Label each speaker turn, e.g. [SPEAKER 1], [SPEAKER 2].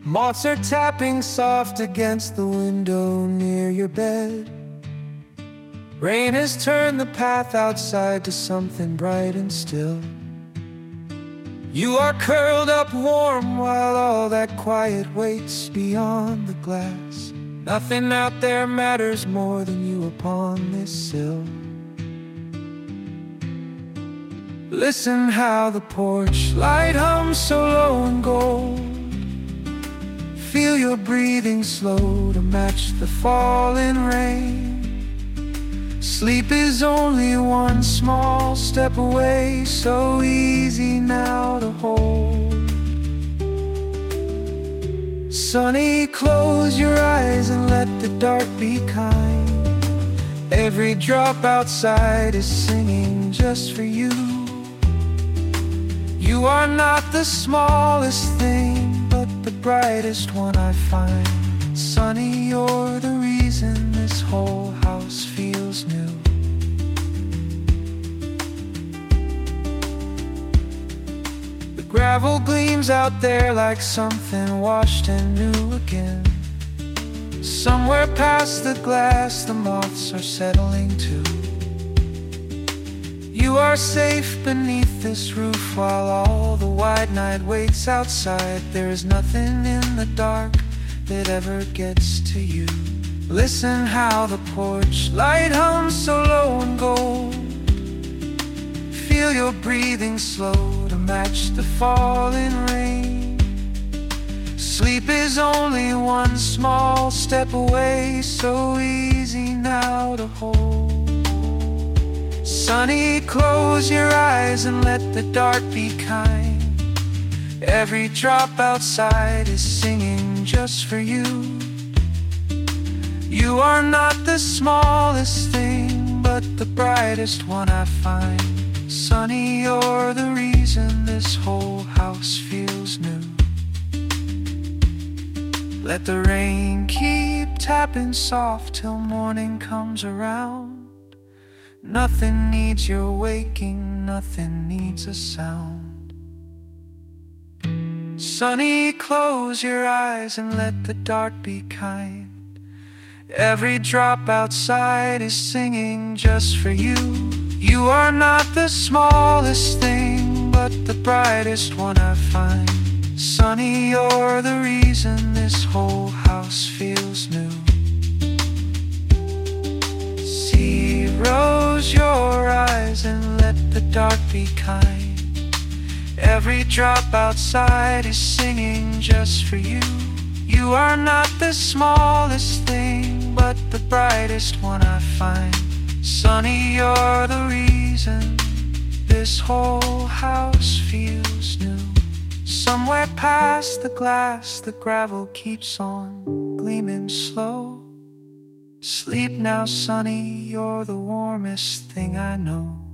[SPEAKER 1] Moths are tapping soft against the window near your bed. Rain has turned the path outside to something bright and still. You are curled up warm while all that quiet waits beyond the glass. Nothing out there matters more than you upon this sill. Listen how the porch light hums so low and gold. Feel your breathing slow to match the falling rain. Sleep is only one small step away, so easy now to hold. Sunny, close your eyes and let the dark be kind. Every drop outside is singing just for you. You are not the smallest thing, but the brightest one I find. Sunny, you're the reason this whole house feels new. The gravel gleams out there like something washed and new again. Somewhere past the glass the moths are settling to. You are safe beneath this roof while all the wide night waits outside. There is nothing in the dark that ever gets to you. Listen how the porch light hums so low and gold. Feel your breathing slow to match the falling rain. Sleep is only one small step away, so easy now to hold. Sunny, close your eyes and let the dark be kind. Every drop outside is singing just for you. You are not the smallest thing, but the brightest one I find. Sunny, you're the reason this whole house feels new. Let the rain keep tapping soft till morning comes around. Nothing needs your waking, nothing needs a sound. Sunny, close your eyes and let the dark be kind. Every drop outside is singing just for you. You are not the smallest thing, but the brightest one I find. Sunny, you're the reason this whole house feels new. Close your eyes and let the dark be kind. Every drop outside is singing just for you. You are not the smallest thing, but the brightest one I find. Sunny, you're the reason this whole house feels new. Somewhere past the glass, the gravel keeps on gleaming slow. Sleep now, Sunny, you're the warmest thing I know.